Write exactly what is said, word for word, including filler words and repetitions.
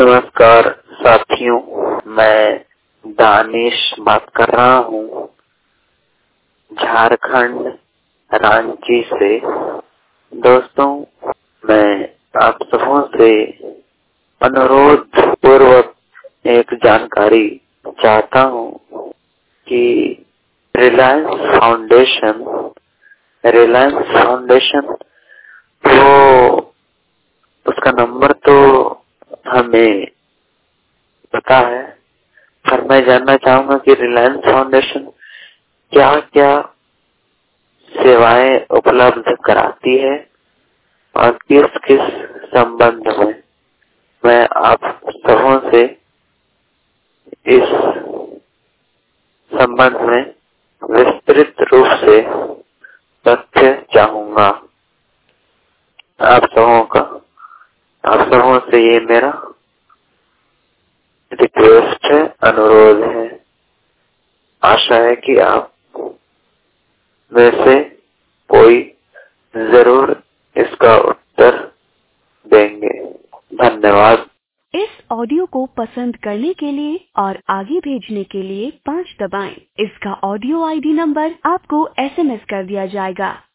नमस्कार साथियों, मैं दानिश बात कर रहा हूँ झारखंड रांची से। दोस्तों, मैं आप सबों से अनुरोध पूर्वक एक जानकारी चाहता हूँ कि रिलायंस फाउंडेशन रिलायंस फाउंडेशन तो उसका नंबर तो हमें पता है, पर मैं जानना चाहूंगा कि रिलायंस फाउंडेशन क्या क्या सेवाएं उपलब्ध कराती है और किस किस संबंध में। मैं आप सबों से इस संबंध में विस्तृत रूप से तथ्य चाहूंगा। आप सबों का आप सबों से ये मेरा रिक्वेस्ट है, अनुरोध है। आशा है कि आप में से कोई जरूर इसका उत्तर देंगे। धन्यवाद। इस ऑडियो को पसंद करने के लिए और आगे भेजने के लिए पाँच दबाएं। इसका ऑडियो आईडी नंबर आपको एसएमएस कर दिया जाएगा।